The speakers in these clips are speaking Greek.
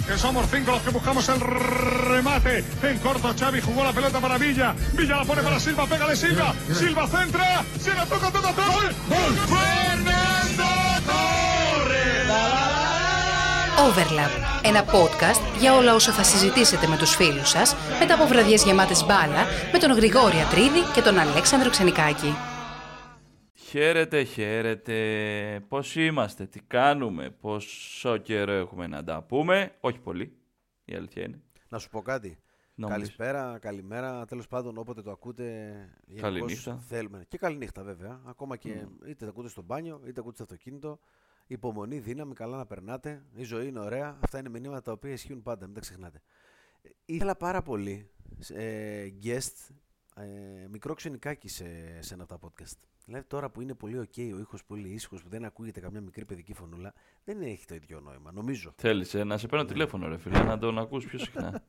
que somos 5 los que buscamos el remate. En corto, Xavi jugó la pelota para Villa. Villa la pone para Silva, pégale Silva. Silva centra, se la toca. ¡Gol! ¡Fernando Torres! Overlap, ένα podcast για όλα όσα θα συζητήσετε με τους φίλους σας μετά από βραδιές γεμάτες μπάλα με τον Γρηγόρη Ατρίδη και τον Αλέξανδρο Ξενικάκη. Χαίρετε. Πώς είμαστε, τι κάνουμε, πόσο καιρό έχουμε να τα πούμε. Όχι πολύ, η αλήθεια είναι. Να σου πω κάτι. Καλησπέρα, καλημέρα, τέλος πάντων όποτε το ακούτε. Καληνύχτα. Θέλουμε. Και καληνύχτα βέβαια. Ακόμα και είτε το ακούτε στο μπάνιο, είτε ακούτε στο αυτοκίνητο. Υπομονή, δύναμη, καλά να περνάτε. Η ζωή είναι ωραία. Αυτά είναι μηνύματα τα οποία ισχύουν πάντα, μην τα ξεχνάτε. Ήθελα πάρα πολύ guest, μικρό Ξενικάκη σε ένα από τα podcast. Δηλαδή τώρα που είναι πολύ ok ο ήχος, πολύ ήσυχος, που δεν ακούγεται καμιά μικρή παιδική φωνούλα, δεν έχει το ίδιο νόημα, νομίζω. Θέλεις να σε παίρνω τηλέφωνο, ρε φίλε, να τον ακούς πιο συχνά.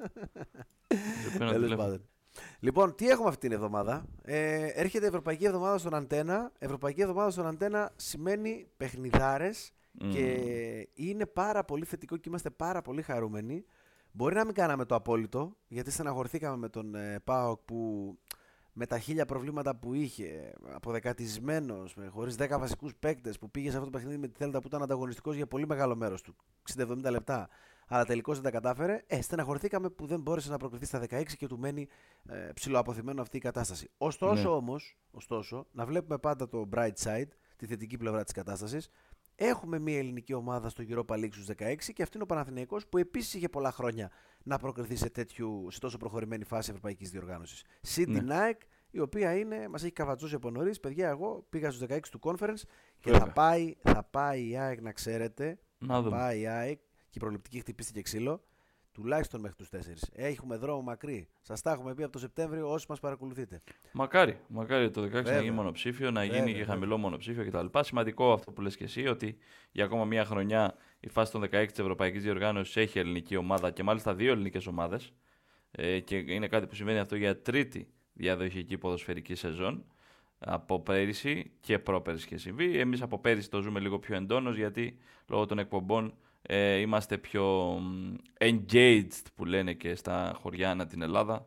Σε παίρνω τηλέφωνο. Λοιπόν, τι έχουμε αυτή την εβδομάδα. Έρχεται Ευρωπαϊκή Εβδομάδα στον Αντένα. Ευρωπαϊκή Εβδομάδα στον Αντένα σημαίνει παιχνιδάρες και είναι πάρα πολύ θετικό και είμαστε πάρα πολύ χαρούμενοι. Μπορεί να μην κάναμε το απόλυτο, γιατί στεναχωρηθήκαμε με τον ΠΑΟΚ που με τα 1000 προβλήματα που είχε, αποδεκατισμένος, χωρίς 10 βασικούς παίκτες, που πήγε σε αυτό το παιχνίδι με τη Θέλτα που ήταν ανταγωνιστικός για πολύ μεγάλο μέρος του, 60-70 λεπτά, αλλά τελικώς δεν τα κατάφερε. Στεναχωρηθήκαμε που δεν μπόρεσε να προκριθεί στα 16 και του μένει ψιλοαποθυμένο αυτή η κατάσταση. Ωστόσο όμως, να βλέπουμε πάντα το bright side, τη θετική πλευρά της κατάστασης. Έχουμε μια ελληνική ομάδα στο Europa League στους 16 και αυτή είναι ο Παναθηναϊκός, που επίσης είχε πολλά χρόνια να προκριθεί σε τόσο προχωρημένη φάση ευρωπαϊκής διοργάνωσης. Συν την ΑΕΚ, η οποία μας έχει καβατζώσει από νωρίς. Παιδιά, εγώ πήγα στους 16 του Conference και θα πάει η ΑΕΚ, να ξέρετε. Θα πάει η ΑΕΚ και η προληπτική χτυπήστηκε ξύλο. Τουλάχιστον μέχρι τους 4. Έχουμε δρόμο μακρύ. Σας τα έχουμε πει από το Σεπτέμβριο όσοι μας παρακολουθείτε. Μακάρι το 16 να γίνει μονοψήφιο, να γίνει και χαμηλό μονοψήφιο κτλ. Σημαντικό αυτό που λες και εσύ, ότι για ακόμα μια χρονιά η φάση των 16 της Ευρωπαϊκής Διοργάνωσης έχει ελληνική ομάδα και μάλιστα 2 ελληνικές ομάδες. Και είναι κάτι που συμβαίνει αυτό για τρίτη διαδοχική ποδοσφαιρική σεζόν. Από πέρυσι και πρόπερυσι είχε συμβεί. Εμείς από πέρυσι το ζούμε λίγο πιο εντόνως, γιατί λόγω των εκπομπών είμαστε πιο engaged, που λένε και στα χωριά ανά την Ελλάδα,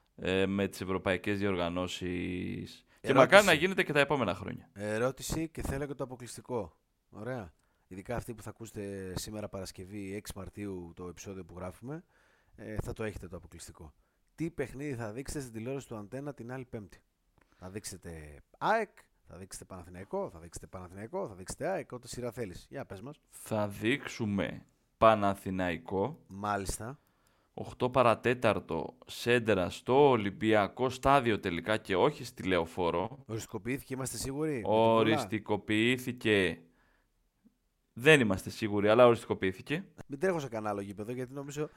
με τις ευρωπαϊκές διοργανώσεις. Και μακάρι να γίνεται και τα επόμενα χρόνια. Ερώτηση και θέλω και το αποκλειστικό. Ωραία. Ειδικά αυτοί που θα ακούσετε σήμερα Παρασκευή 6 Μαρτίου το επεισόδιο που γράφουμε, θα το έχετε το αποκλειστικό. Τι παιχνίδι θα δείξετε στην τηλεόραση του Αντένα την άλλη Πέμπτη? Θα δείξετε ΑΕΚ, θα δείξετε Παναθηναϊκό, θα δείξετε ΑΕΚ, ό,τι σειρά θέλεις. Για πες μας. Θα δείξουμε Παναθηναϊκό. Μάλιστα. 8 παρατέταρτο, σέντρα στο Ολυμπιακό στάδιο τελικά και όχι στη Λεωφόρο. Οριστικοποιήθηκε, είμαστε σίγουροι? Οριστικοποιήθηκε. Δεν είμαστε σίγουροι, αλλά οριστικοποιήθηκε. Μην τρέχω σε κανένα άλλο γήπεδο, γιατί νομίζω.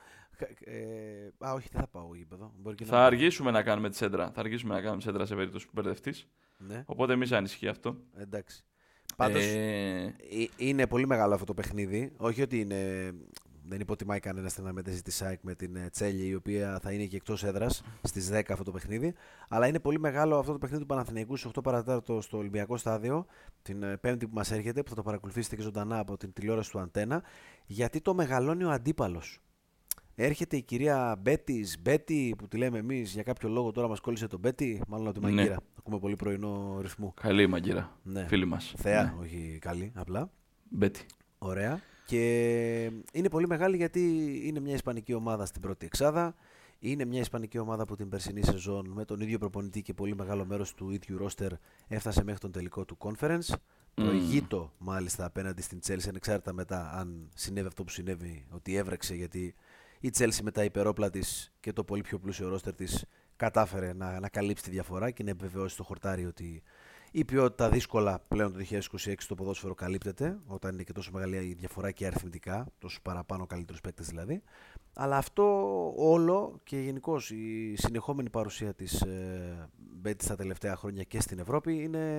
Όχι, δεν θα πάω γήπεδο. Θα αργήσουμε να κάνουμε τη σέντρα. Θα αργήσουμε να κάνουμε σέντρα σε περίπτωση που μπερδευτείς. Ναι. Οπότε μη σε ανησυχεί αυτό. Εντάξει. Πάντως είναι πολύ μεγάλο αυτό το παιχνίδι. Όχι ότι είναι. Δεν υποτιμάει κανένα την αναμέτρηση τη ΑΕΚ με την Τσέλη, η οποία θα είναι και εκτός έδρας στις 10 αυτό το παιχνίδι. Αλλά είναι πολύ μεγάλο αυτό το παιχνίδι του Παναθηναϊκού στις 8 παρατέταρτο στο Ολυμπιακό Στάδιο, την Πέμπτη που μας έρχεται, που θα το παρακολουθήσετε και ζωντανά από την τηλεόραση του Αντένα, γιατί το μεγαλώνει ο αντίπαλος. Έρχεται η κυρία Μπέτη, που τη λέμε εμείς για κάποιο λόγο, τώρα μας κόλλησε το Μπέτη, μάλλον από τη Μαγκύρα. Ακούμε πολύ πρωινό ρυθμό. Καλή η Μαγκύρα. Ναι. Φίλη μας. Θεά, ναι. Όχι καλή, απλά. Μπέτη. Ωραία. Και είναι πολύ μεγάλη γιατί είναι μια ισπανική ομάδα στην πρώτη εξάδα. Είναι μια ισπανική ομάδα που την περσινή σεζόν με τον ίδιο προπονητή και πολύ μεγάλο μέρος του ίδιου ρόστερ έφτασε μέχρι τον τελικό του Conference. Προηγείτο μάλιστα απέναντι στην Chelsea, ανεξάρτητα μετά αν συνέβη αυτό που συνέβη, ότι έβρεξε, γιατί η Chelsea με τα υπερόπλα της και το πολύ πιο πλούσιο ρόστερ της κατάφερε να καλύψει τη διαφορά και να επιβεβαιώσει το χορτάρι ότι η ποιότητα δύσκολα πλέον το 2026 στο ποδόσφαιρο καλύπτεται, όταν είναι και τόσο μεγάλη η διαφορά και αριθμητικά, τόσο παραπάνω καλύτερους παίκτες δηλαδή. Αλλά αυτό όλο και γενικώς η συνεχόμενη παρουσία της Μπέτη στα τελευταία χρόνια και στην Ευρώπη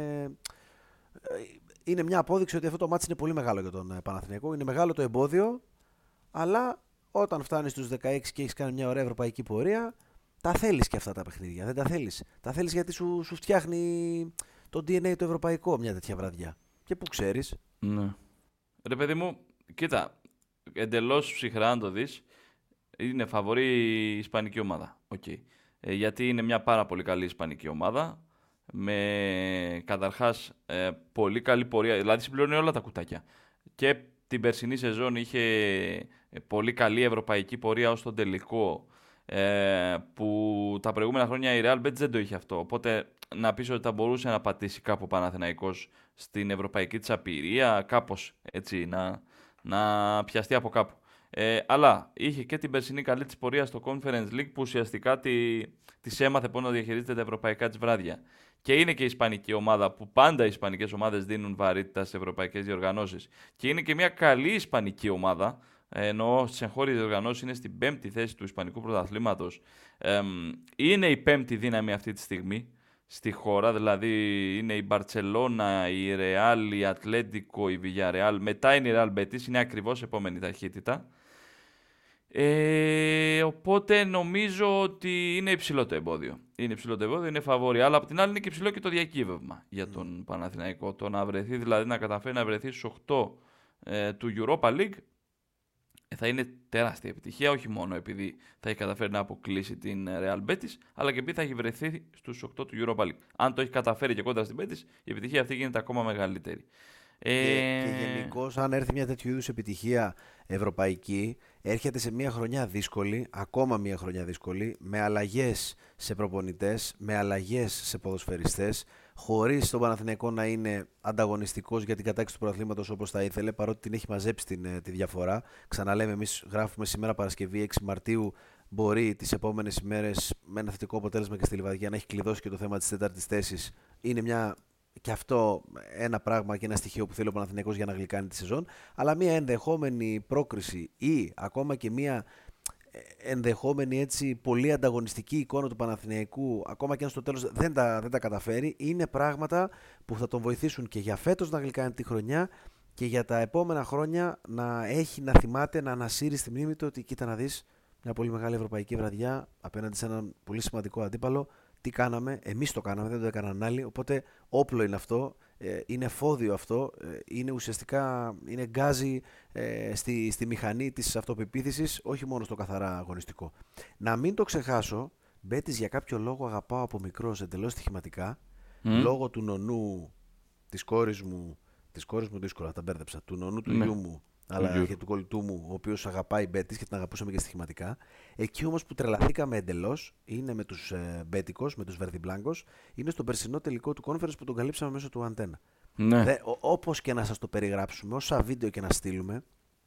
είναι μια απόδειξη ότι αυτό το μάτς είναι πολύ μεγάλο για τον Παναθηναϊκό. Είναι μεγάλο το εμπόδιο, αλλά όταν φτάνεις στους 16 και έχεις κάνει μια ωραία ευρωπαϊκή πορεία, τα θέλεις και αυτά τα παιχνίδια. Δεν τα θέλεις. Τα θέλεις γιατί σου φτιάχνει το DNA το ευρωπαϊκό μια τέτοια βραδιά. Και που ξέρεις. Ναι. Ρε παιδί μου, κοίτα, εντελώς ψυχρά αν το δεις, Είναι φαβορή η ισπανική ομάδα. Okay. Γιατί είναι μια πάρα πολύ καλή ισπανική ομάδα. Με καταρχάς πολύ καλή πορεία. Δηλαδή συμπληρώνει όλα τα κουτάκια. Και την περσινή σεζόν είχε πολύ καλή ευρωπαϊκή πορεία ως τον τελικό. Που τα προηγούμενα χρόνια η Real Betis δεν το είχε αυτό. Οπότε να πεις ότι θα μπορούσε να πατήσει κάπου ο Παναθηναϊκός στην ευρωπαϊκή της απειρία, κάπως έτσι να πιαστεί από κάπου. Αλλά είχε και την περσινή καλή της πορεία στο Conference League που ουσιαστικά της έμαθε πώς να διαχειρίζεται τα ευρωπαϊκά της βράδια. Και είναι και η ισπανική ομάδα που πάντα οι ισπανικές ομάδες δίνουν βαρύτητα στις ευρωπαϊκές διοργανώσεις. Και είναι και μια καλή ισπανική ομάδα. Εννοώ στις εγχώριες διοργανώσεις είναι στην 5η θέση του Ισπανικού Πρωταθλήματος. Είναι η 5η δύναμη αυτή τη στιγμή στη χώρα, δηλαδή είναι η Μπαρτσελώνα, η Ρεάλ, η Ατλέντικο, η Villarreal, μετά είναι η Real Betis, είναι ακριβώς επόμενη ταχύτητα. Οπότε νομίζω ότι είναι υψηλό το εμπόδιο. Είναι φαβόρη, αλλά από την άλλη είναι και υψηλό και το διακύβευμα για τον Παναθηναϊκό. Το να βρεθεί, δηλαδή να καταφέρει να βρεθεί στους 8 του Europa League, θα είναι τεράστια επιτυχία, όχι μόνο επειδή θα έχει καταφέρει να αποκλείσει την Real Betis, αλλά και επειδή θα έχει βρεθεί στους 8 του Europa League. Αν το έχει καταφέρει και κόντρα στην Betis, η επιτυχία αυτή γίνεται ακόμα μεγαλύτερη. Και γενικώς, αν έρθει μια τέτοιου είδους επιτυχία ευρωπαϊκή, έρχεται σε μια χρονιά δύσκολη, ακόμα μια χρονιά δύσκολη, με αλλαγές σε προπονητές, με αλλαγές σε ποδοσφαιριστές, χωρίς τον Παναθηναϊκό να είναι ανταγωνιστικός για την κατάκτηση του πρωταθλήματος όπως θα ήθελε, παρότι την έχει μαζέψει τη διαφορά. Ξαναλέμε, εμείς γράφουμε σήμερα Παρασκευή 6 Μαρτίου. Μπορεί τις επόμενες ημέρες με ένα θετικό αποτέλεσμα και στη Λιβαδιά να έχει κλειδώσει και το θέμα της 4ης θέσης. Είναι και αυτό ένα πράγμα και ένα στοιχείο που θέλει ο Παναθηναϊκός για να γλυκάνει τη σεζόν. Αλλά μια ενδεχόμενη πρόκριση ή ακόμα και μια ενδεχόμενη έτσι πολύ ανταγωνιστική εικόνα του Παναθηναϊκού, ακόμα και αν στο τέλος δεν τα καταφέρει, είναι πράγματα που θα τον βοηθήσουν και για φέτος να γλυκάνει τη χρονιά και για τα επόμενα χρόνια να θυμάται, να ανασύρει στη μνήμη του ότι κοίτα να δεις μια πολύ μεγάλη ευρωπαϊκή βραδιά απέναντι σε έναν πολύ σημαντικό αντίπαλο. Τι κάναμε, εμείς το κάναμε, δεν το έκαναν άλλοι. Οπότε όπλο είναι αυτό, είναι εφόδιο αυτό, είναι ουσιαστικά είναι γκάζι στη μηχανή της αυτοπεποίθησης, όχι μόνο στο καθαρά αγωνιστικό. Να μην το ξεχάσω, Μπέτις για κάποιο λόγο αγαπάω από μικρός εντελώς στοιχηματικά, λόγω του νονού της κόρης μου δύσκολα, τα μπέρδεψα, του νονού του γιού μου, αλλά και του κολλητού μου, ο οποίος αγαπάει Μπέτις και την αγαπούσαμε και στοιχηματικά. Εκεί όμως που τρελαθήκαμε εντελώς είναι με τους Μπέτικος, με τους Βερδιμπλάνκος, είναι στο περσινό τελικό του Conference που τον καλύψαμε μέσω του Αντένα. Ναι. Όπως και να σας το περιγράψουμε, όσα βίντεο και να στείλουμε,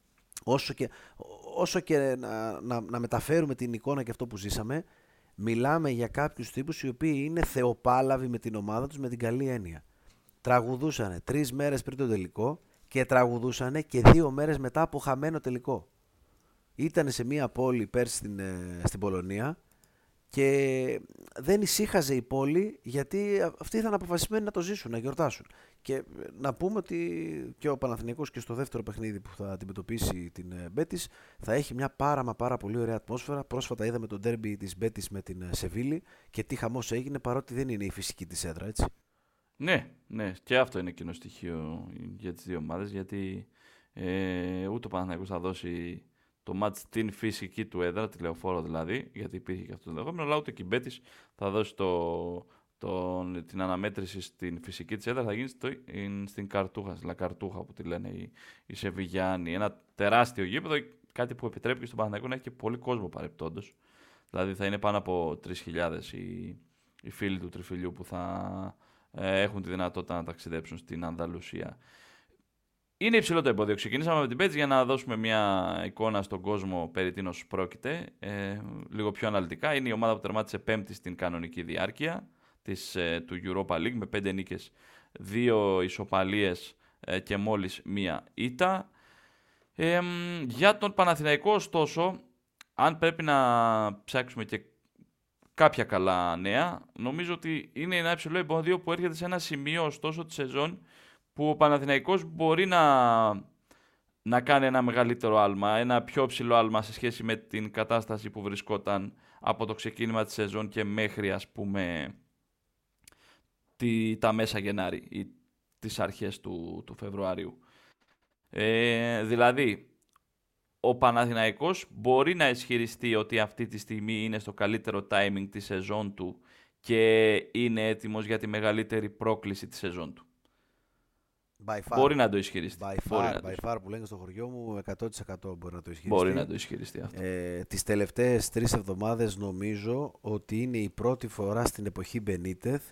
όσο και να μεταφέρουμε την εικόνα και αυτό που ζήσαμε, μιλάμε για κάποιους τύπους οι οποίοι είναι θεοπάλαβοι με την ομάδα τους με την καλή έννοια. Τραγουδούσανε 3 μέρες πριν το τελικό και τραγουδούσανε και 2 μέρες μετά από χαμένο τελικό. Ήταν σε μια πόλη πέρσι στην Πολωνία και δεν ησύχαζε η πόλη γιατί αυτοί ήταν αποφασισμένοι να το ζήσουν, να γιορτάσουν. Και να πούμε ότι και ο Παναθηναϊκός και στο δεύτερο παιχνίδι που θα αντιμετωπίσει την Μπέτις θα έχει μια πάρα πολύ ωραία ατμόσφαιρα. Πρόσφατα είδαμε το ντέρμπι της Μπέτις με την Σεβίλη και τι χαμός έγινε, παρότι δεν είναι η φυσική της έδρα, έτσι. Ναι, και αυτό είναι κοινό στοιχείο για τις δύο ομάδες, γιατί ούτε ο Παναθηναϊκός θα δώσει το μάτς στην φυσική του έδρα, τη Λεωφόρο δηλαδή, γιατί υπήρχε και αυτό το ενδεχόμενο, αλλά ούτε και η Μπέτις θα δώσει την αναμέτρηση στην φυσική της έδρα, θα γίνει στην Καρτούχα, στη Λακαρτούχα που τη λένε οι Σεβιγιάνοι. Ένα τεράστιο γήπεδο, κάτι που επιτρέπει και στον Παναθηναϊκό να έχει και πολύ κόσμο παρεπτόντως. Δηλαδή θα είναι πάνω από 3.000 οι φίλοι του Τριφυλιού που θα έχουν τη δυνατότητα να ταξιδέψουν στην Ανδαλουσία. Είναι υψηλό το εμπόδιο. Ξεκινήσαμε με την Μπέτις για να δώσουμε μια εικόνα στον κόσμο περί τίνος πρόκειται. Λίγο πιο αναλυτικά. Είναι η ομάδα που τερμάτισε 5η στην κανονική διάρκεια του Europa League με 5 νίκες, 2 ισοπαλίες και μόλις 1 ήττα. Για τον Παναθηναϊκό, ωστόσο, αν πρέπει να ψάξουμε και κάποια καλά νέα, νομίζω ότι είναι ένα υψηλό εμπόδιο που έρχεται σε ένα σημείο ωστόσο τη σεζόν που ο Παναθηναϊκός μπορεί να κάνει ένα μεγαλύτερο άλμα, ένα πιο ψηλό άλμα σε σχέση με την κατάσταση που βρισκόταν από το ξεκίνημα της σεζόν και μέχρι, ας πούμε, τα μέσα Γενάρη ή τις αρχές του Φεβρουαρίου. Δηλαδή, ο Παναθηναϊκός μπορεί να ισχυριστεί ότι αυτή τη στιγμή είναι στο καλύτερο timing της σεζόν του και είναι έτοιμος για τη μεγαλύτερη πρόκληση της σεζόν του. Μπορεί να το ισχυριστεί. By far που λένε στο χωριό μου, 100% μπορεί να το ισχυριστεί. Μπορεί να το ισχυριστεί αυτό. Τις τελευταίες 3 εβδομάδες νομίζω ότι είναι η πρώτη φορά στην εποχή Μπενίτεθ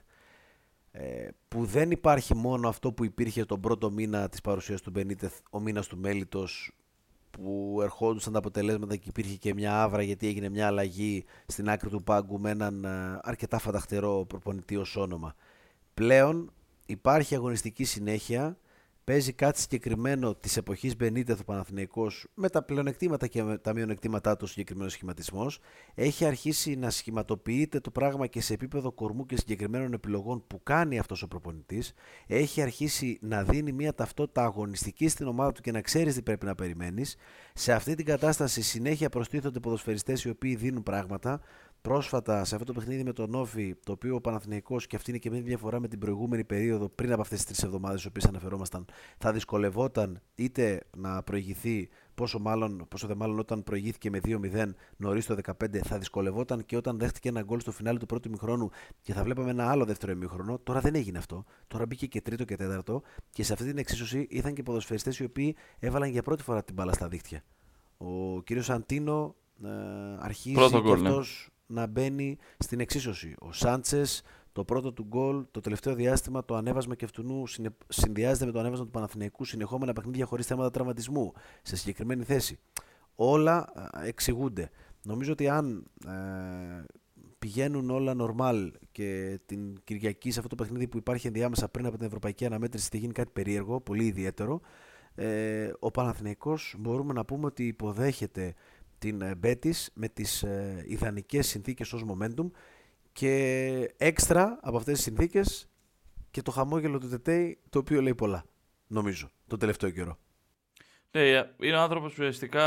που δεν υπάρχει μόνο αυτό που υπήρχε τον πρώτο μήνα της παρουσίας του Μπενίτεθ, ο μήνας του μέλιτος, που ερχόντουσαν τα αποτελέσματα και υπήρχε και μια άβρα γιατί έγινε μια αλλαγή στην άκρη του πάγκου με έναν αρκετά φανταχτερό προπονητή ως όνομα. Πλέον υπάρχει αγωνιστική συνέχεια, παίζει κάτι συγκεκριμένο της εποχής Μπενίτεθ ο Παναθηναϊκός με τα πλεονεκτήματα και με τα μειονεκτήματά του συγκεκριμένος σχηματισμός. Έχει αρχίσει να σχηματοποιείται το πράγμα και σε επίπεδο κορμού και συγκεκριμένων επιλογών που κάνει αυτός ο προπονητής. Έχει αρχίσει να δίνει μια ταυτότητα αγωνιστική στην ομάδα του και να ξέρεις τι πρέπει να περιμένεις. Σε αυτή την κατάσταση συνέχεια προστίθονται ποδοσφαιριστές οι οποίοι δίνουν πράγματα. Πρόσφατα σε αυτό το παιχνίδι με τον Όφη, το οποίο ο Παναθηναϊκός, και αυτή είναι και μια διαφορά με την προηγούμενη περίοδο πριν από αυτές τις 3 εβδομάδες στις οποίες αναφερόμασταν, θα δυσκολευόταν είτε να προηγηθεί, πόσο δε μάλλον όταν προηγήθηκε με 2-0 νωρίς το 15, θα δυσκολευόταν και όταν δέχτηκε ένα γκολ στο φινάλι του πρώτου ημιχρόνου και θα βλέπαμε ένα άλλο δεύτερο ημίχρονο. Τώρα δεν έγινε αυτό. Τώρα μπήκε και τρίτο και τέταρτο και σε αυτή την εξίσωση ήρθαν και ποδοσφαιριστές οι οποίοι έβαλαν για πρώτη φορά την μπάλα στα δίχτυα. Ο κύριος Σαντίνο αρχίζει και αυτός να μπαίνει στην εξίσωση. Ο Σάντσες, το πρώτο του γκολ το τελευταίο διάστημα, το ανέβασμα και αυτού συνδυάζεται με το ανέβασμα του Παναθηναϊκού, συνεχόμενα παιχνίδια χωρίς θέματα τραυματισμού σε συγκεκριμένη θέση. Όλα εξηγούνται. Νομίζω ότι αν πηγαίνουν όλα normal και την Κυριακή σε αυτό το παιχνίδι που υπάρχει ενδιάμεσα πριν από την Ευρωπαϊκή Αναμέτρηση θα γίνει κάτι περίεργο, πολύ ιδιαίτερο, ο Παναθηναϊκός μπορούμε να πούμε ότι υποδέχεται την Μπέτις με τις ιδανικές συνθήκες ως momentum και έξτρα από αυτές τις συνθήκες και το χαμόγελο του Τετέι, το οποίο λέει πολλά, νομίζω, τον τελευταίο καιρό. Ναι, είναι ο άνθρωπος που ουσιαστικά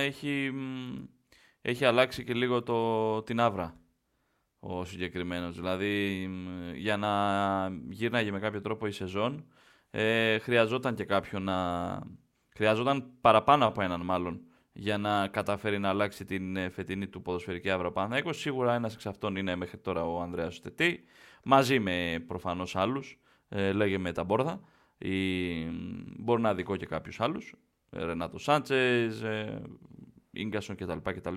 έχει αλλάξει και λίγο την άβρα ο συγκεκριμένος. Δηλαδή, για να γύρναγε με κάποιο τρόπο η σεζόν, χρειαζόταν και κάποιον χρειαζόταν παραπάνω από έναν μάλλον, για να καταφέρει να αλλάξει την φετινή του ποδοσφαιρική άβρα ο Παναθηναϊκός. Σίγουρα ένας εξ αυτών είναι μέχρι τώρα ο Ανδρέας Τετή, μαζί με προφανώς άλλους, λέγε με τα Μπόρδα, μπορεί να δικό και κάποιους άλλους, Ρενάτο Σάντσες, Ίγκασον κτλ.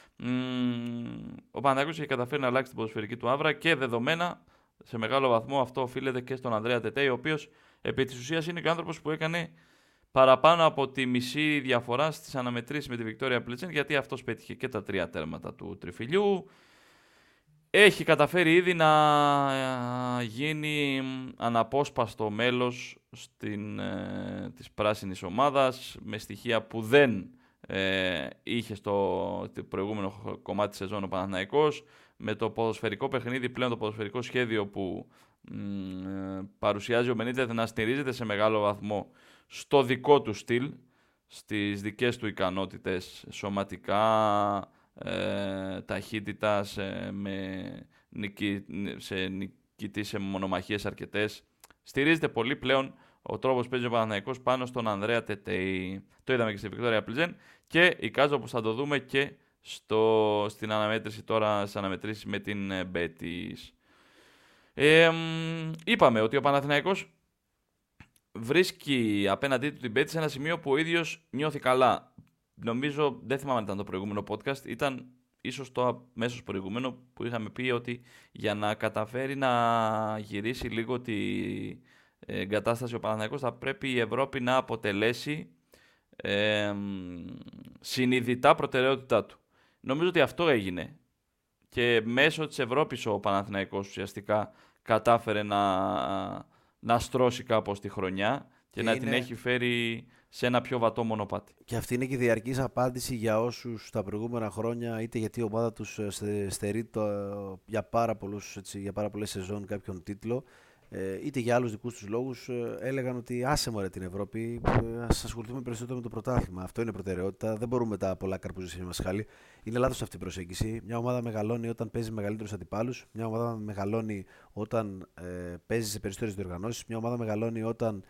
Ο Παναθηναϊκός έχει καταφέρει να αλλάξει την ποδοσφαιρική του άβρα και δεδομένα σε μεγάλο βαθμό αυτό οφείλεται και στον Ανδρέα Τετέ, ο οποίος επί της ουσίας είναι και ο άνθρωπος που έκανε παραπάνω από τη μισή διαφορά στις αναμετρήσεις με τη Βικτόρια Πλίτσεν, γιατί αυτός πέτυχε και τα 3 τέρματα του τριφυλιού. Έχει καταφέρει ήδη να γίνει αναπόσπαστο μέλος της πράσινης ομάδας, με στοιχεία που δεν είχε στο προηγούμενο κομμάτι της σεζόν ο Παναθηναϊκός, με το ποδοσφαιρικό παιχνίδι πλέον, το ποδοσφαιρικό σχέδιο που παρουσιάζει ο Μπενίτεθ να στηρίζεται σε μεγάλο βαθμό στο δικό του στυλ, στις δικές του ικανότητες σωματικά, ταχύτητα, σε νικητή σε μονομαχίες αρκετές. Στηρίζεται πολύ πλέον ο τρόπος που παίζει ο Παναθηναϊκός πάνω στον Ανδρέα Τετέι. Το είδαμε και στη Βικτόρια Πλιζέν και εικάζω πως θα το δούμε και στην αναμέτρηση τώρα, στις αναμετρήσεις με την Μπέτις. Είπαμε ότι ο Παναθηναϊκός βρίσκει απέναντί του την Μπέτις σε ένα σημείο που ο ίδιος νιώθει καλά. Νομίζω, δεν θυμάμαι αν ήταν το προηγούμενο podcast, ήταν ίσως το αμέσως προηγούμενο που είχαμε πει ότι για να καταφέρει να γυρίσει λίγο την κατάσταση ο Παναθηναϊκός θα πρέπει η Ευρώπη να αποτελέσει συνειδητά προτεραιότητά του. Νομίζω ότι αυτό έγινε και μέσω της Ευρώπης ο Παναθηναϊκός ουσιαστικά κατάφερε να στρώσει κάπως τη χρονιά και να την έχει φέρει σε ένα πιο βατό μονοπάτι. Και αυτή είναι και η διαρκής απάντηση για όσους τα προηγούμενα χρόνια, είτε γιατί η ομάδα τους στερεί για πάρα πολλές σεζόν κάποιον τίτλο, είτε για άλλους δικούς τους λόγους, έλεγαν ότι άσε μωρέ την Ευρώπη, ας ασχοληθούμε περισσότερο με το πρωτάθλημα. Αυτό είναι προτεραιότητα. Δεν μπορούμε τα πολλά καρπούζια να μας χάλει. Είναι λάθος αυτή η προσέγγιση. Μια ομάδα μεγαλώνει όταν παίζει με μεγαλύτερους αντιπάλους. Μια ομάδα μεγαλώνει όταν παίζει σε περισσότερες διοργανώσεις. Μια ομάδα μεγαλώνει όταν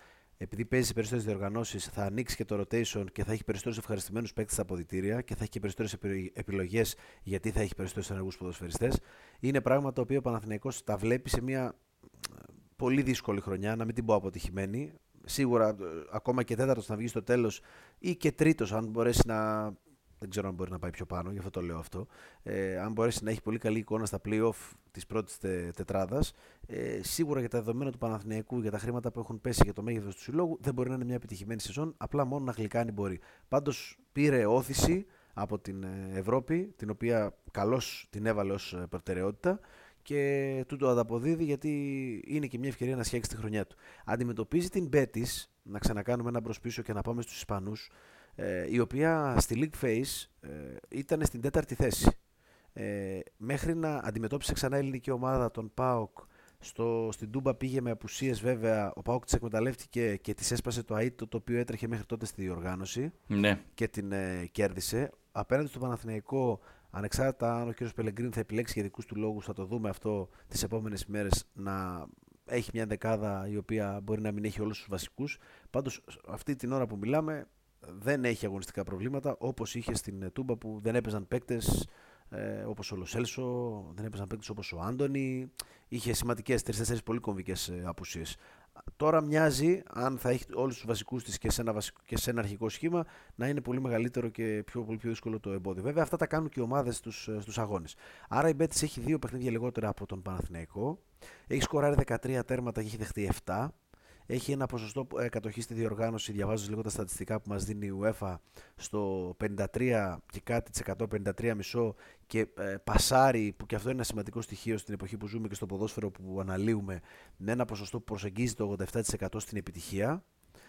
επειδή παίζει σε περισσότερες διοργανώσεις, θα ανοίξει και το rotation και θα έχει περισσότερους ευχαριστημένους παίκτες στα αποδυτήρια και θα έχει και περισσότερες επιλογές, γιατί θα έχει περισσότερους ενεργούς ποδοσφαιριστές. Είναι πράγμα το οποίο ο Παναθηναϊκός τα βλέπει σε μια πολύ δύσκολη χρονιά, να μην την πω αποτυχημένη. Σίγουρα ακόμα και τέταρτος να βγει στο τέλος ή και τρίτος, αν μπορέσει να. Δεν ξέρω αν μπορεί να πάει πιο πάνω, γι' αυτό το λέω αυτό. Αν μπορέσει να έχει πολύ καλή εικόνα στα play-off της πρώτης τετράδας, σίγουρα για τα δεδομένα του Παναθηναϊκού, για τα χρήματα που έχουν πέσει, για το μέγεθος του συλλόγου, δεν μπορεί να είναι μια επιτυχημένη σεζόν. Απλά μόνο να γλυκάνει μπορεί. Πάντως πήρε όθηση από την Ευρώπη, την οποία καλώς την έβαλε ως προτεραιότητα και τούτο ανταποδίδει, γιατί είναι και μια ευκαιρία να σχέξει τη χρονιά του. Αντιμετωπίζει την Betis, να ξανακάνουμε ένα μπρος πίσω και να πάμε στους Ισπανούς, η οποία στη League Phase ήταν στην 4η θέση. Μέχρι να αντιμετώπισε ξανά η ελληνική ομάδα τον ΠΑΟΚ, στην Τούμπα πήγε με απουσίες βέβαια, ο ΠΑΟΚ της εκμεταλλεύτηκε και της έσπασε το ΑΕΤ, το οποίο έτρεχε μέχρι τότε στη διοργάνωση, ναι, και την κέρδισε. Απέναντι στο Παναθηναϊκό, ανεξάρτητα αν ο κ. Πελεγκρίνη θα επιλέξει για δικούς του λόγους, θα το δούμε αυτό τις επόμενες ημέρες, να έχει μια δεκάδα η οποία μπορεί να μην έχει όλους τους βασικούς. Πάντως αυτή την ώρα που μιλάμε δεν έχει αγωνιστικά προβλήματα, όπως είχε στην Τούμπα, που δεν έπαιζαν παίκτες όπως ο Λοσέλσο, δεν έπαιζαν παίκτες όπως ο Άντονι. Είχε σημαντικές 3-4 πολύ κομβικές απουσίες. Τώρα μοιάζει, αν θα έχει όλους τους βασικούς της και σε ένα αρχικό σχήμα, να είναι πολύ μεγαλύτερο και πολύ πιο δύσκολο το εμπόδιο. Βέβαια αυτά τα κάνουν και οι ομάδες στους αγώνες. Άρα η Betis έχει 2 παιχνίδια λιγότερα από τον Παναθηναϊκό. Έχει σκοράρει 13 τέρματα και έχει δεχτεί 7. Έχει ένα ποσοστό κατοχής στη διοργάνωση, διαβάζω λίγο τα στατιστικά που μας δίνει η UEFA, στο 53 και κάτι της 153,5, και πασάρει, που και αυτό είναι ένα σημαντικό στοιχείο στην εποχή που ζούμε και στο ποδόσφαιρο που αναλύουμε, με ένα ποσοστό που προσεγγίζει το 87% στην επιτυχία.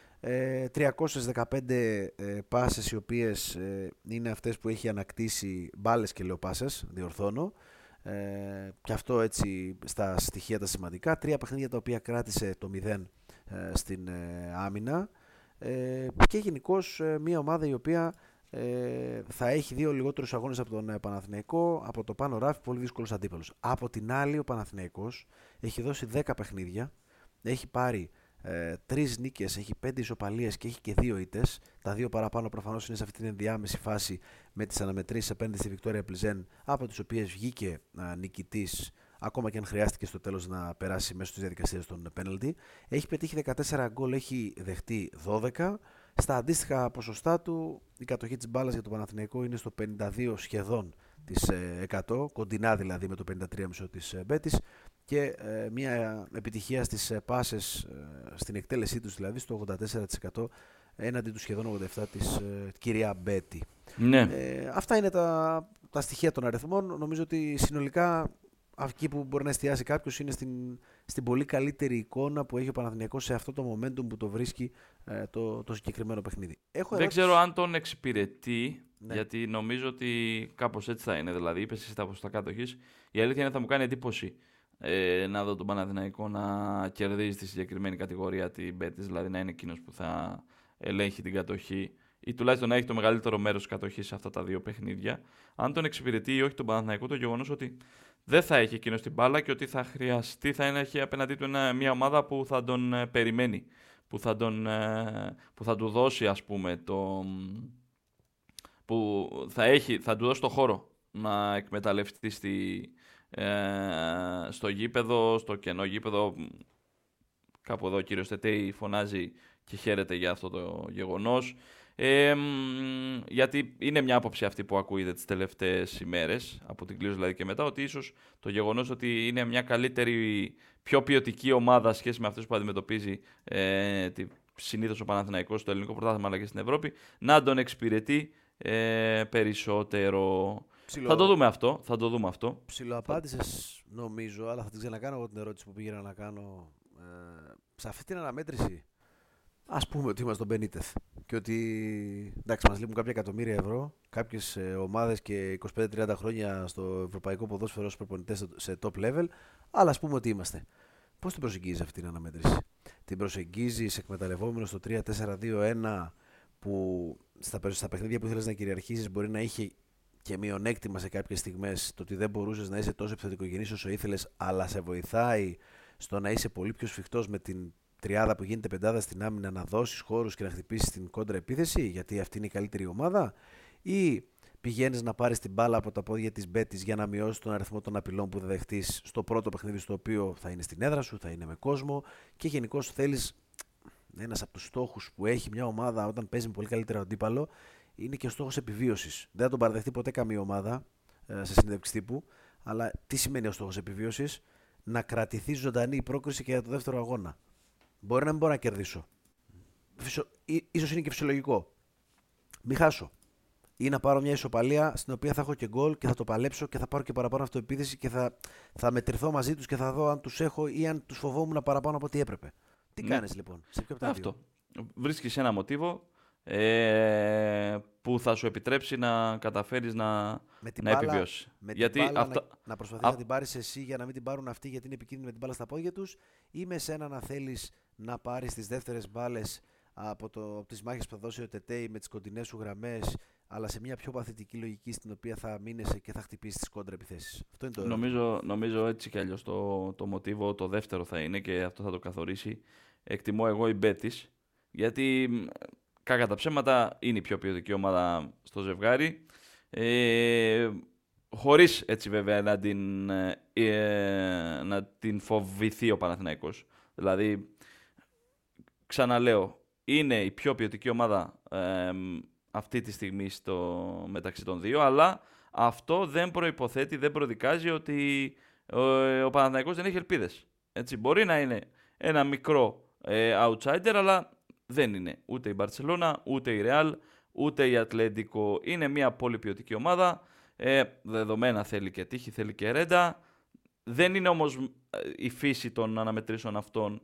315 πάσες, οι οποίες είναι αυτές που έχει ανακτήσει, μπάλες και λέω πάσες, διορθώνω. Και αυτό έτσι στα στοιχεία τα σημαντικά. 3 παιχνίδια τα οποία κράτησε το 0 στην άμυνα, και γενικώς μια ομάδα η οποία θα έχει 2 λιγότερους αγώνες από τον Παναθηναϊκό, από το πάνω ράφι, πολύ δύσκολους αντίπαλους. Από την άλλη, ο Παναθηναϊκός έχει δώσει 10 παιχνίδια, έχει πάρει 3 νίκες, έχει 5 ισοπαλίες και έχει και 2 ήττες. Τα 2 παραπάνω προφανώς είναι σε αυτή την ενδιάμεση φάση με τις αναμετρήσεις απέναντι στη Βικτόρια Πλιζέν, από τις οποίες βγήκε νικητής, ακόμα και αν χρειάστηκε στο τέλος να περάσει μέσω της διαδικασίας των πέναλτι. Έχει πετύχει 14 γκολ, έχει δεχτεί 12. Στα αντίστοιχα ποσοστά του, η κατοχή της μπάλας για τον Παναθηναϊκό είναι στο 52 σχεδόν της 100, κοντινά δηλαδή με το 53,5 της Betis, και μια επιτυχία στις πάσες, στην εκτέλεσή τους δηλαδή, στο 84%, έναντι του σχεδόν 87% της κυρία Μπέτη. Ναι. Αυτά είναι τα στοιχεία των αριθμών. Νομίζω ότι συνολικά εκεί που μπορεί να εστιάσει κάποιος είναι στην πολύ καλύτερη εικόνα που έχει ο Παναθηναϊκός σε αυτό το momentum που το βρίσκει το συγκεκριμένο παιχνίδι. Δεν ξέρω αν τον εξυπηρετεί, ναι, γιατί νομίζω ότι κάπως έτσι θα είναι. Δηλαδή, είπες εσύ τα ποσοστά κατοχής. Η αλήθεια είναι ότι θα μου κάνει εντύπωση να δω τον Παναθηναϊκό να κερδίζει τη συγκεκριμένη κατηγορία την Betis, δηλαδή να είναι εκείνος που θα ελέγχει την κατοχή ή τουλάχιστον να έχει το μεγαλύτερο μέρος της κατοχής σε αυτά τα 2 παιχνίδια. Αν τον εξυπηρετεί ή όχι τον Παναθηναϊκό, το γεγονός ότι δεν θα έχει εκείνος την μπάλα και ότι θα χρειαστεί, θα έχει απέναντί του μια ομάδα που θα τον περιμένει, που θα του δώσει, ας πούμε, που θα του δώσει το χώρο να εκμεταλλευτεί στο γήπεδο, στο κενό γήπεδο. Κάπου εδώ ο κύριος Τετέι φωνάζει και χαίρεται για αυτό το γεγονός. Γιατί είναι μια άποψη αυτή που ακούγεται τις τελευταίες ημέρες, από την κλήρωση δηλαδή και μετά, ότι ίσως το γεγονός ότι είναι μια καλύτερη, πιο ποιοτική ομάδα σχέση με αυτές που αντιμετωπίζει συνήθως ο Παναθηναϊκός στο ελληνικό πρωτάθλημα αλλά και στην Ευρώπη, να τον εξυπηρετεί περισσότερο. Θα το δούμε αυτό. Ψιλοαπάντησες νομίζω, αλλά θα την ξανακάνω εγώ την ερώτηση που πήγαινα να κάνω. Σε αυτή την αναμέτρηση, ας πούμε ότι είμαστε στον Μπενίτεθ και ότι εντάξει, μας λείπουν κάποια εκατομμύρια ευρώ, κάποιες ομάδες και 25-30 χρόνια στο ευρωπαϊκό ποδόσφαιρο ως προπονητές σε top level, αλλά ας πούμε ότι είμαστε. Πώς την προσεγγίζεις αυτή την αναμέτρηση? Την προσεγγίζεις εκμεταλλευόμενο στο 3-4-2-1, που στα παιχνίδια που ήθελες να κυριαρχήσεις μπορεί να είχε και μειονέκτημα σε κάποιες στιγμές το ότι δεν μπορούσες να είσαι τόσο επιθετικογενής όσο ήθελες, αλλά σε βοηθάει στο να είσαι πολύ πιο σφιχτός με την τριάδα που γίνεται πεντάδα στην άμυνα να δώσεις χώρους και να χτυπήσεις την κόντρα επίθεση, γιατί αυτή είναι η καλύτερη ομάδα, ή πηγαίνεις να πάρεις την μπάλα από τα πόδια της Μπέτης για να μειώσεις τον αριθμό των απειλών που θα δεχτείς στο πρώτο παιχνίδι, στο οποίο θα είναι στην έδρα σου, θα είναι με κόσμο και γενικώς θέλεις. Ένας από τους στόχους που έχει μια ομάδα όταν παίζει με πολύ καλύτερο αντίπαλο είναι και ο στόχος επιβίωσης. Δεν θα τον παραδεχτεί ποτέ καμία ομάδα σε συνέντευξη τύπου, αλλά τι σημαίνει ο στόχος επιβίωσης? Να κρατηθεί ζωντανή η πρόκριση και για το δεύτερο αγώνα. Μπορεί να μην μπορώ να κερδίσω. Ίσως είναι και φυσιολογικό. Μην χάσω. Ή να πάρω μια ισοπαλία στην οποία θα έχω και γκολ και θα το παλέψω και θα πάρω και παραπάνω αυτοεπίθεση και θα μετρηθώ μαζί τους και θα δω αν τους έχω ή αν τους φοβόμουν παραπάνω από ό,τι έπρεπε. Τι κάνεις λοιπόν, σε ποιο από τα δύο? Αυτό. Βρίσκεις ένα μοτίβο που θα σου επιτρέψει να καταφέρεις να επιβιώσεις. Να προσπαθείς να την πάρεις εσύ για να μην την πάρουν αυτοί, γιατί είναι επικίνδυνοι με την μπάλα στα πόδια τους, ή με σένα να θέλεις να πάρεις τις δεύτερες μπάλες από τις μάχες που θα δώσει ο Τετέι με τις κοντινές σου γραμμές, αλλά σε μια πιο παθητική λογική στην οποία θα μείνεσαι και θα χτυπήσεις τις κόντρα επιθέσεις. Αυτό είναι το νομίζω έτσι κι αλλιώς το μοτίβο το δεύτερο θα είναι και αυτό θα το καθορίσει. Εκτιμώ εγώ η Μπέτης, γιατί κακά τα ψέματα είναι η πιο ποιοτική ομάδα στο ζευγάρι. Χωρίς έτσι βέβαια να την φοβηθεί ο Παναθηναϊκός. Δηλαδή, ξαναλέω, είναι η πιο ποιοτική ομάδα αυτή τη στιγμή μεταξύ των δύο, αλλά αυτό δεν προϋποθέτει, δεν προδικάζει ότι ο Παναθηναϊκός δεν έχει ελπίδες. Έτσι, μπορεί να είναι ένα μικρό outsider, αλλά δεν είναι ούτε η Μπαρτσελώνα, ούτε η Ρεάλ, ούτε η Ατλέντικο. Είναι μια πολύ ποιοτική ομάδα, δεδομένα θέλει και τύχη, θέλει και ρέντα. Δεν είναι όμως η φύση των αναμετρήσεων αυτών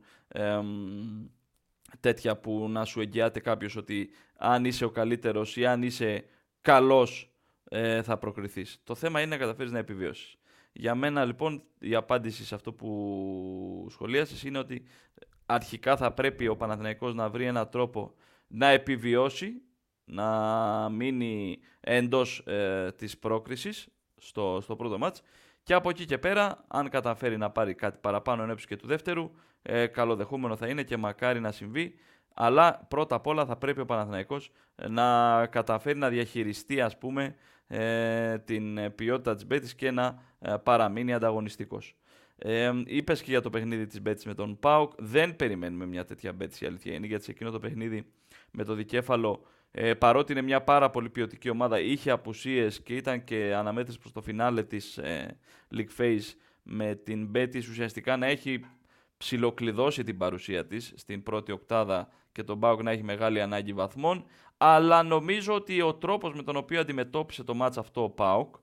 τέτοια που να σου εγγυάται κάποιος ότι αν είσαι ο καλύτερος ή αν είσαι καλός θα προκριθείς. Το θέμα είναι να καταφέρεις να επιβιώσεις. Για μένα λοιπόν η απάντηση σε αυτό που σχολίασες είναι ότι αρχικά θα πρέπει ο Παναθηναϊκός να βρει έναν τρόπο να επιβιώσει, να μείνει εντός της πρόκρισης στο πρώτο μάτς, και από εκεί και πέρα, αν καταφέρει να πάρει κάτι παραπάνω εν ώψη και του δεύτερου, καλοδεχούμενο θα είναι και μακάρι να συμβεί. Αλλά πρώτα απ' όλα θα πρέπει ο Παναθηναϊκός να καταφέρει να διαχειριστεί, ας πούμε, την ποιότητα της Μπέτης και να παραμείνει ανταγωνιστικός. Είπες και για το παιχνίδι της Μπέτης με τον ΠΑΟΚ. Δεν περιμένουμε μια τέτοια Μπέτης, η αλήθεια είναι, γιατί σε εκείνο το παιχνίδι με το δικέφαλο, παρότι είναι μια πάρα πολύ ποιοτική ομάδα, είχε απουσίες και ήταν και αναμέτρηση προς το φινάλε της League Phase, με την Μπέτης ουσιαστικά να έχει ψιλοκλειδώσει την παρουσία της στην πρώτη οκτάδα και τον ΠΑΟΚ να έχει μεγάλη ανάγκη βαθμών. Αλλά νομίζω ότι ο τρόπος με τον οποίο αντιμετώπισε το μάτς αυτό ο ΠΑΟΚ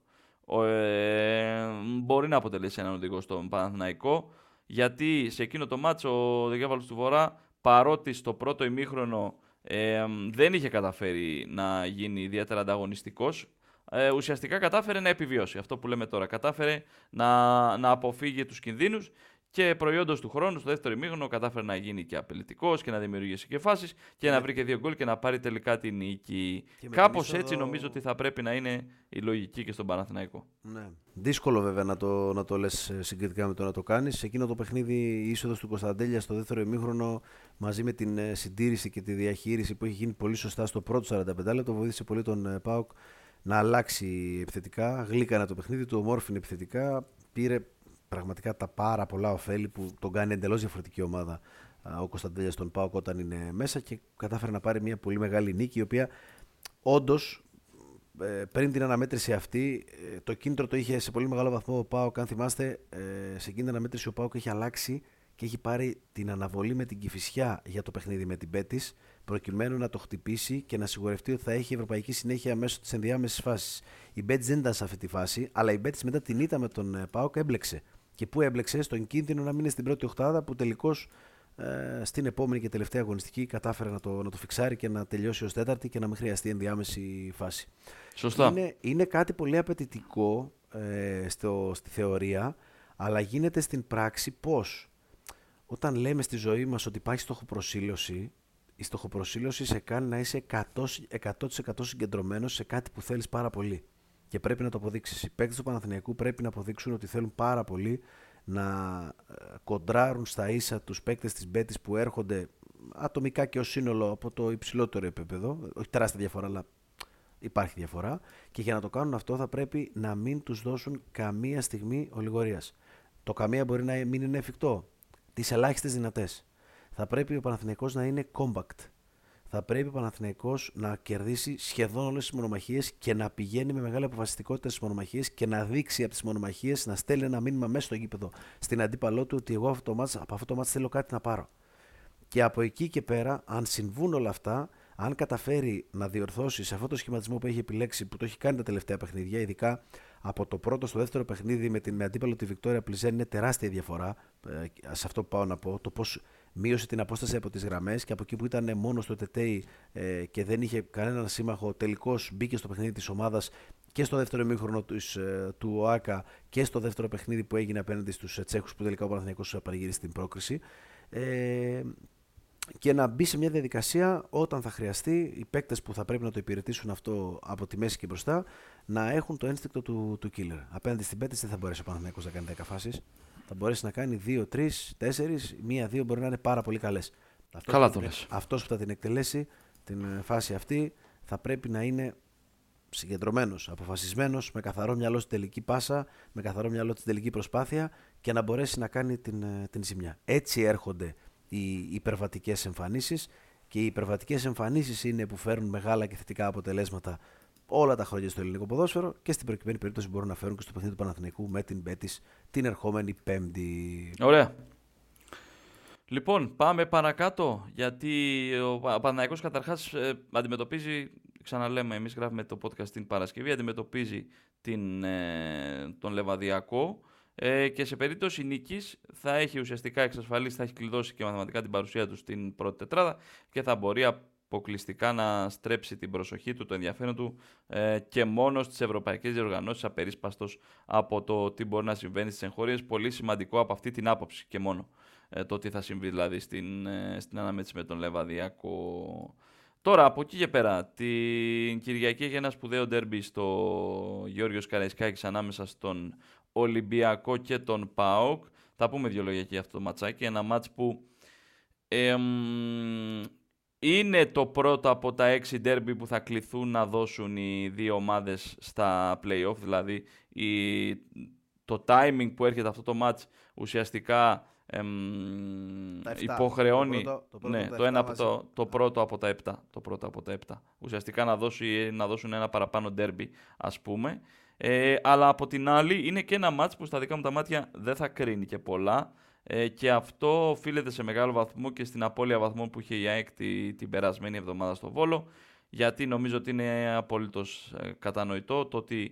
μπορεί να αποτελέσει έναν οδηγό στον Παναθηναϊκό, γιατί σε εκείνο το μάτς ο Δικέφαλος του Βορρά, παρότι στο πρώτο ημίχρονο δεν είχε καταφέρει να γίνει ιδιαίτερα ανταγωνιστικός, ουσιαστικά κατάφερε να επιβιώσει. Αυτό που λέμε τώρα, κατάφερε να αποφύγει τους κινδύνους και προϊόντος του χρόνου στο δεύτερο ημίχρονο κατάφερε να γίνει και απειλητικός και να δημιουργήσει και φάσεις και να βρει και 2 γκολ και να πάρει τελικά την νίκη. Κάπως έτσι νομίζω ότι θα πρέπει να είναι η λογική και στον Παναθηναϊκό. Ναι. Δύσκολο βέβαια να το λες συγκριτικά με το να το κάνεις. Σε εκείνο το παιχνίδι η είσοδος του Κωνσταντέλια στο δεύτερο ημίχρονο, μαζί με την συντήρηση και τη διαχείριση που έχει γίνει πολύ σωστά στο πρώτο 45 λεπτό, βοήθησε πολύ τον ΠΑΟΚ να αλλάξει επιθετικά. Γλύκανε το παιχνίδι του, ομόρφινε επιθετικά, πήρε πραγματικά τα πάρα πολλά ωφέλη που τον κάνει εντελώς διαφορετική ομάδα ο Κωνσταντέλιας στον ΠΑΟΚ όταν είναι μέσα, και κατάφερε να πάρει μια πολύ μεγάλη νίκη, η οποία όντως πριν την αναμέτρηση αυτή το κίνητρο το είχε σε πολύ μεγάλο βαθμό ο ΠΑΟΚ. Αν θυμάστε, σε εκείνη την αναμέτρηση ο ΠΑΟΚ έχει αλλάξει και έχει πάρει την αναβολή με την Κηφισιά για το παιχνίδι με την Μπέτης, προκειμένου να το χτυπήσει και να σιγουρευτεί ότι θα έχει ευρωπαϊκή συνέχεια μέσω της ενδιάμεσης φάσης. Η Μπέτης δεν ήταν σε αυτή τη φάση, αλλά η Μπέτης μετά την ήττα με τον ΠΑΟΚ έμπλεξε. Και πού έμπλεξε? Στον κίνδυνο να μείνει στην πρώτη οκτάδα, που τελικώς στην επόμενη και τελευταία αγωνιστική κατάφερε να το φιξάρει και να τελειώσει ως τέταρτη και να μην χρειαστεί ενδιάμεση φάση. Σωστά. Είναι κάτι πολύ απαιτητικό στη θεωρία, αλλά γίνεται στην πράξη πώς? Όταν λέμε στη ζωή μας ότι υπάρχει στοχοπροσήλωση, η στοχοπροσήλωση σε κάνει να είσαι 100% συγκεντρωμένος σε κάτι που θέλεις πάρα πολύ. Και πρέπει να το αποδείξεις. Οι παίκτες του Παναθηναϊκού πρέπει να αποδείξουν ότι θέλουν πάρα πολύ να κοντράρουν στα ίσα τους παίκτες της Μπέτις που έρχονται ατομικά και ως σύνολο από το υψηλότερο επίπεδο. Όχι τεράστια διαφορά, αλλά υπάρχει διαφορά. Και για να το κάνουν αυτό θα πρέπει να μην τους δώσουν καμία στιγμή ολιγορίας. Το καμία μπορεί να μην είναι εφικτό. Τις ελάχιστες δυνατές. Θα πρέπει ο Παναθηναϊκός να είναι compact. Θα πρέπει ο Παναθηναϊκός να κερδίσει σχεδόν όλες τις μονομαχίες και να πηγαίνει με μεγάλη αποφασιστικότητα στις μονομαχίες και να δείξει από τις μονομαχίες, να στέλνει ένα μήνυμα μέσα στο γήπεδο στην αντίπαλό του ότι εγώ από αυτό το μάτς θέλω κάτι να πάρω. Και από εκεί και πέρα, αν συμβούν όλα αυτά, αν καταφέρει να διορθώσει σε αυτό το σχηματισμό που έχει επιλέξει, που το έχει κάνει τα τελευταία παιχνίδια, ειδικά από το πρώτο στο δεύτερο παιχνίδι με αντίπαλο τη Βικτόρια Πλιζέν, είναι τεράστια διαφορά σε αυτό που πάω να πω. Το πώς μείωσε την απόσταση από τις γραμμές και από εκεί που ήταν μόνο στο Τετέι και δεν είχε κανέναν σύμμαχο, τελικώς μπήκε στο παιχνίδι της ομάδας και στο δεύτερο ημίχρονο του ΟΑΚΑ και στο δεύτερο παιχνίδι που έγινε απέναντι στους Τσέχους που τελικά ο Παναθηναϊκός παρηγύρισε την πρόκριση. Και να μπει σε μια διαδικασία όταν θα χρειαστεί οι παίκτες που θα πρέπει να το υπηρετήσουν αυτό από τη μέση και μπροστά να έχουν το ένστικτο του killer. Απέναντι στην Μπέτις δεν θα μπορέσει ο Παναθηναϊκός να κάνει 10 φάσεις. Θα μπορέσει να κάνει 2, 3, 4, 1-2 μπορεί να είναι πάρα πολύ καλές. Αυτός που θα την εκτελέσει την φάση αυτή θα πρέπει να είναι συγκεντρωμένος, αποφασισμένος, με καθαρό μυαλό στην τελική πάσα, με καθαρό μυαλό στην τελική προσπάθεια και να μπορέσει να κάνει την ζημιά. Έτσι έρχονται οι υπερβατικές εμφανίσεις και οι υπερβατικές εμφανίσεις είναι που φέρνουν μεγάλα και θετικά αποτελέσματα όλα τα χρόνια στο ελληνικό ποδόσφαιρο και στην προκειμένη περίπτωση μπορούν να φέρουν και στο παιχνίδι του Παναθηναϊκού με την Μπέτις την ερχόμενη Πέμπτη. Ωραία. Λοιπόν, πάμε παρακάτω, γιατί ο Παναθηναϊκός καταρχάς αντιμετωπίζει, ξαναλέμε, εμείς γράφουμε το podcast την Παρασκευή, αντιμετωπίζει τον Λεβαδιακό και σε περίπτωση νίκης θα έχει ουσιαστικά εξασφαλίσει, θα έχει κλειδώσει και μαθηματικά την παρουσία του στην πρώτη τετράδα και θα μπορεί αποκλειστικά να στρέψει την προσοχή του, το ενδιαφέρον του και μόνο στις ευρωπαϊκές διοργανώσεις, απερίσπαστος από το τι μπορεί να συμβαίνει στις εγχώριες. Πολύ σημαντικό από αυτή την άποψη και μόνο το τι θα συμβεί δηλαδή στην αναμέτρηση με τον Λεβαδιακό. Τώρα από εκεί και πέρα, την Κυριακή έχει ένα σπουδαίο ντέρμπι στο Γεώργιος Καραϊσκάκης ανάμεσα στον Ολυμπιακό και τον ΠΑΟΚ. Θα πούμε δύο λόγια για αυτό το ματσάκι. Ένα μάτς που είναι το πρώτο από τα 6 ντέρμπι που θα κληθούν να δώσουν οι δύο ομάδες στα play-off. Δηλαδή το timing που έρχεται αυτό το μάτς ουσιαστικά υποχρεώνει το πρώτο από τα 7. Ουσιαστικά να δώσουν ένα παραπάνω ντέρμπι, ας πούμε. Αλλά από την άλλη είναι και ένα μάτς που στα δικά μου τα μάτια δεν θα κρίνει και πολλά και αυτό οφείλεται σε μεγάλο βαθμό και στην απώλεια βαθμών που είχε η ΑΕΚ την περασμένη εβδομάδα στο Βόλο, γιατί νομίζω ότι είναι απολύτως κατανοητό το ότι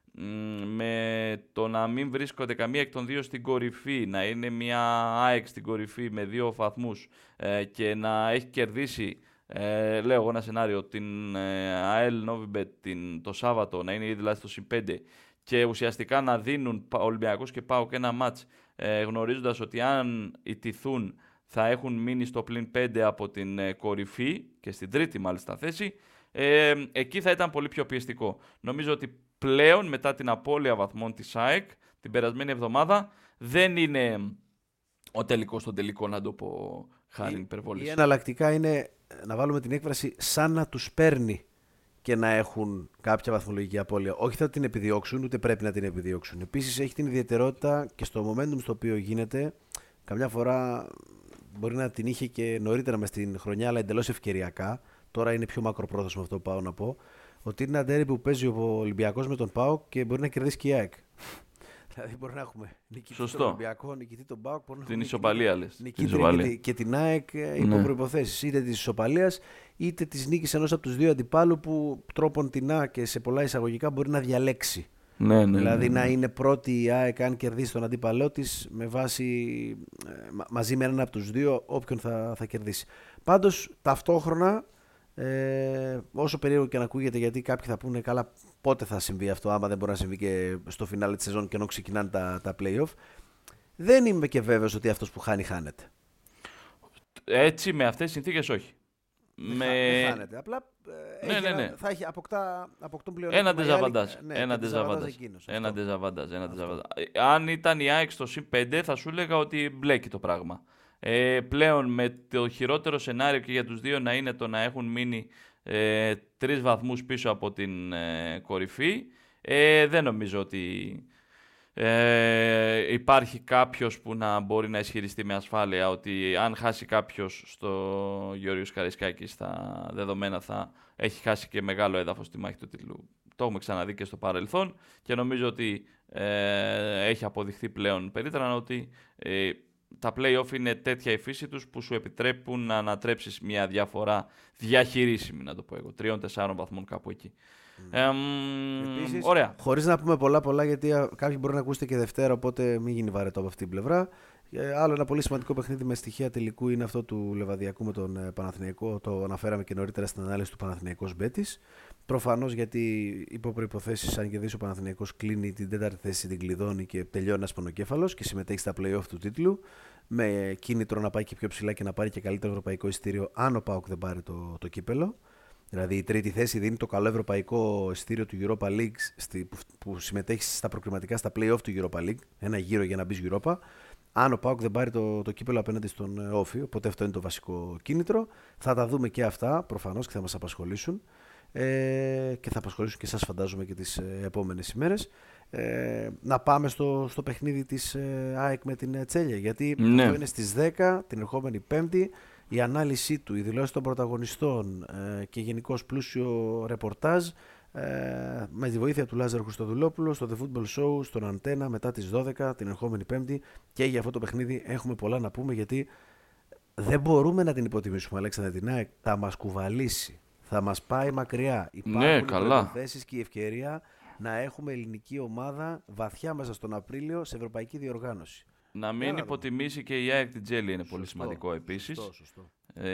με το να μην βρίσκονται καμία εκ των δύο στην κορυφή, να είναι μια ΑΕΚ στην κορυφή με 2 βαθμούς και να έχει κερδίσει, λέω εγώ ένα σενάριο, την ΑΕΛ Νόβιμπετ το Σάββατο, να είναι δηλαδή στο +5 και ουσιαστικά να δίνουν Ολυμπιακός και ΠΑΟΚ ένα μάτς γνωρίζοντας ότι αν ιτηθούν θα έχουν μείνει στο +5 από την κορυφή και στην τρίτη μάλιστα θέση, εκεί θα ήταν πολύ πιο πιεστικό. Νομίζω ότι πλέον μετά την απώλεια βαθμών της ΑΕΚ την περασμένη εβδομάδα δεν είναι ο τελικός στον τελικό, να το πω χάρη υπερβολής. Η εναλλακτικά είναι να βάλουμε την έκφραση σαν να τους παίρνει και να έχουν κάποια βαθμολογική απώλεια. Όχι θα την επιδιώξουν, ούτε πρέπει να την επιδιώξουν. Επίσης έχει την ιδιαιτερότητα και στο momentum στο οποίο γίνεται, καμιά φορά μπορεί να την είχε και νωρίτερα μες στην χρονιά, αλλά εντελώς ευκαιριακά. Τώρα είναι πιο μακροπρόθεσμο αυτό που πάω να πω. Ότι είναι ένα ντέρμπι που παίζει ο Ολυμπιακός με τον ΠΑΟΚ και μπορεί να κερδίσει και η ΑΕΚ. Δηλαδή μπορεί να έχουμε νικητή τον Ολυμπιακό, νικητή τον ΠΑΟΚ. Την ισοπαλία λες. Νικητή και την ΑΕΚ υπό προϋποθέσεις. Είτε της ισοπαλίας είτε της νίκης ενός από τους δύο αντιπάλου που τρόπον την ΑΕΚ και σε πολλά εισαγωγικά μπορεί να διαλέξει. Δηλαδή να είναι πρώτη η ΑΕΚ αν κερδίσει τον αντίπαλό της με βάση μαζί με έναν από τους δύο όποιον θα κερδίσει. Πάντως ταυτόχρονα, όσο περίεργο και να ακούγεται, γιατί κάποιοι θα πούνε καλά πότε θα συμβεί αυτό άμα δεν μπορεί να συμβεί και στο φινάλε της σεζόν και ενώ ξεκινάνε τα play-off, δεν είμαι και βέβαιος ότι αυτός που χάνει χάνεται. Έτσι με αυτές τις συνθήκες όχι. Δεν χάνεται. Απλά θα έχει αποκτούν πλέον ένα ντεζαβαντάζ. Ένα ντεζαβαντάζ. Αν ήταν η ΑΕΚ στο συν 5 θα σου έλεγα ότι μπλέκει το πράγμα. Πλέον με το χειρότερο σενάριο και για τους δύο να είναι το να έχουν μείνει 3 βαθμούς πίσω από την κορυφή, δεν νομίζω ότι υπάρχει κάποιος που να μπορεί να ισχυριστεί με ασφάλεια ότι αν χάσει κάποιος στο Γεωργίος Καραϊσκάκης στα δεδομένα θα έχει χάσει και μεγάλο έδαφος στη μάχη του τίτλου. Το έχουμε ξαναδεί και στο παρελθόν και νομίζω ότι έχει αποδειχθεί πλέον περίτρανα ότι τα play-off είναι τέτοια η φύση τους που σου επιτρέπουν να ανατρέψεις μια διαφορά διαχειρίσιμη, να το πω εγώ, 3-4 βαθμών κάπου εκεί. Επίσης, ωραία. Χωρίς να πούμε πολλά, γιατί κάποιοι μπορεί να ακούσετε και Δευτέρα, οπότε μην γίνει βαρετό από αυτή την πλευρά. Άλλο ένα πολύ σημαντικό παιχνίδι με στοιχεία τελικού είναι αυτό του Λεβαδιακού με τον Παναθηναϊκό. Το αναφέραμε και νωρίτερα στην ανάλυση του Παναθηναϊκός Μπέτης. Προφανώς γιατί υπό προϋποθέσεις, αν κερδίσει ο Παναθηναϊκός, κλείνει την 4η θέση, την κλειδώνει και τελειώνει ένας πονοκέφαλος και συμμετέχει στα play-off του τίτλου. Με κίνητρο να πάει και πιο ψηλά και να πάρει και καλύτερο ευρωπαϊκό εισιτήριο, αν ο ΠΑΟΚ δεν πάρει το κύπελο. Δηλαδή η τρίτη θέση δίνει το καλό ευρωπαϊκό εισιτήριο του Europa League που συμμετέχει στα προκριματικά, στα play-off του Europa League. Ένα γύρο για να μπει Europa. Αν ο ΠΑΟΚ δεν πάρει το κύπελο απέναντι στον Όφη, οπότε αυτό είναι το βασικό κίνητρο. Θα τα δούμε και αυτά προφανώς και θα μας απασχολήσουν. Και θα απασχολήσουν και εσάς, φαντάζομαι, και τις επόμενες ημέρες. Να πάμε στο παιχνίδι της ΑΕΚ με την Τσέλια, γιατί αυτό είναι στις 10 την ερχόμενη Πέμπτη. Η ανάλυση του, η δηλώση των πρωταγωνιστών και γενικώς πλούσιο ρεπορτάζ με τη βοήθεια του Λάζαρου Χριστοδουλόπουλου στο The Football Show, στον Αντένα, μετά τις 12 την ερχόμενη Πέμπτη. Και για αυτό το παιχνίδι έχουμε πολλά να πούμε, γιατί δεν μπορούμε να την υποτιμήσουμε, Αλέξανδρε, την ΑΕΚ. Θα μας κουβαλήσει, θα μας πάει μακριά. Υπάρχουν προϋποθέσεις και η ευκαιρία να έχουμε ελληνική ομάδα βαθιά μέσα στον Απρίλιο σε ευρωπαϊκή διοργάνωση. Να μην υποτιμήσει και η ΑΕΚ την Τζέλη είναι πολύ σημαντικό επίσης. Σωστό.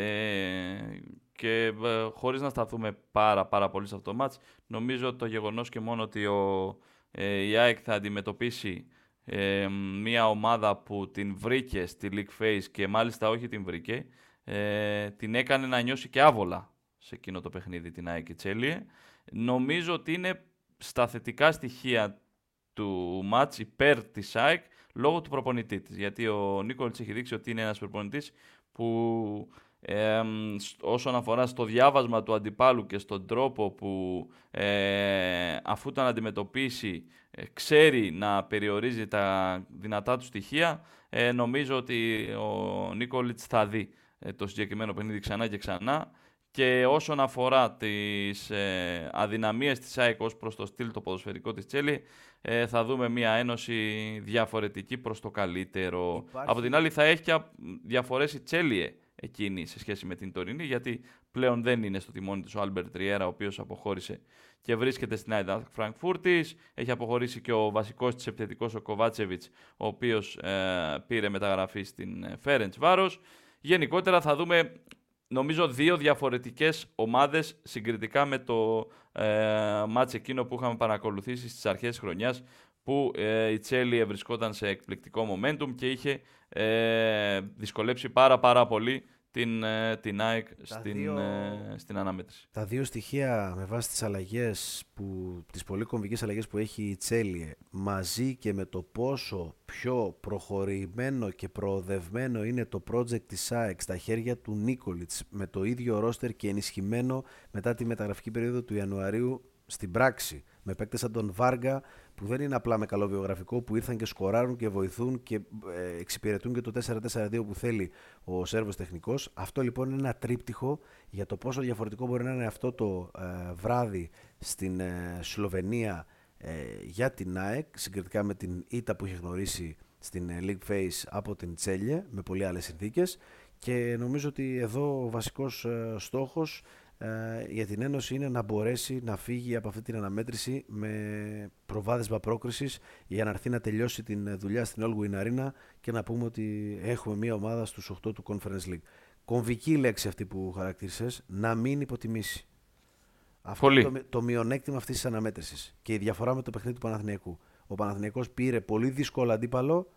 Και χωρίς να σταθούμε πάρα πολύ σε αυτό το μάτς, νομίζω το γεγονός και μόνο ότι η ΑΕΚ θα αντιμετωπίσει μια ομάδα που την βρήκε στη League Phase και μάλιστα όχι την βρήκε, την έκανε να νιώσει και άβολα σε εκείνο το παιχνίδι την ΑΕΚ και Τσέλιε. Νομίζω ότι είναι στα θετικά στοιχεία του μάτς υπέρ της ΑΕΚ λόγω του προπονητή της. Γιατί ο Νίκολιτς έχει δείξει ότι είναι ένας προπονητής που όσον αφορά στο διάβασμα του αντιπάλου και στον τρόπο που αφού τον αντιμετωπίσει ξέρει να περιορίζει τα δυνατά του στοιχεία, νομίζω ότι ο Νίκολιτς θα δει το συγκεκριμένο παιχνίδι ξανά και ξανά. Και όσον αφορά τις αδυναμίες της ΑΕΚ ως προς το στυλ το ποδοσφαιρικό της Τσέλη, θα δούμε μια ένωση διαφορετική προς το καλύτερο. Από την άλλη θα έχει και διαφορές η Τσέλιε εκείνη σε σχέση με την τωρινή, γιατί πλέον δεν είναι στο τιμόνι της ο Άλμπερτ Τριέρα, ο οποίος αποχώρησε και βρίσκεται στην Άιντραχτ Φραγκφούρτης. Έχει αποχωρήσει και ο βασικός της επιθετικός, ο Κοβάτσεβιτς, ο οποίος πήρε μεταγραφή στην Φέρεντσβάρος. Γενικότερα θα δούμε, νομίζω, 2 διαφορετικές ομάδες συγκριτικά με το μάτς εκείνο που είχαμε παρακολουθήσει στις αρχές της χρονιάς, που η Τσέλι βρισκόταν σε εκπληκτικό momentum και είχε δυσκολέψει πάρα πολύ την ΑΕΚ στην αναμέτρηση. Τα 2 στοιχεία με βάση τις αλλαγές, τις πολύ κομβικές αλλαγές που έχει η Τσέλιε, μαζί και με το πόσο πιο προχωρημένο και προοδευμένο είναι το project της ΑΕΚ στα χέρια του Νίκολιτς, με το ίδιο ρόστερ και ενισχυμένο μετά τη μεταγραφική περίοδο του Ιανουαρίου στην πράξη, με παίκτες σαν τον Βάργα, που δεν είναι απλά με καλό βιογραφικό, που ήρθαν και σκοράρουν και βοηθούν και εξυπηρετούν και το 4-4-2 που θέλει ο Σέρβος τεχνικός. Αυτό λοιπόν είναι ένα τρίπτυχο για το πόσο διαφορετικό μπορεί να είναι αυτό το βράδυ στην Σλοβενία για την ΑΕΚ, συγκριτικά με την ήττα που είχε γνωρίσει στην League Phase από την Τσέλιε, με πολύ άλλες συνθήκες. Και νομίζω ότι εδώ ο βασικός στόχος για την Ένωση είναι να μπορέσει να φύγει από αυτή την αναμέτρηση με προβάδισμα πρόκρισης, για να έρθει να τελειώσει την δουλειά στην All Win Arena και να πούμε ότι έχουμε μια ομάδα στους 8 του Conference League. Κομβική λέξη αυτή που χαρακτήρισες, να μην υποτιμήσει. Αυτό είναι το μειονέκτημα αυτής της αναμέτρησης και η διαφορά με το παιχνίδι του Παναθηναϊκού. Ο Παναθηναϊκός πήρε πολύ δύσκολο αντίπαλο,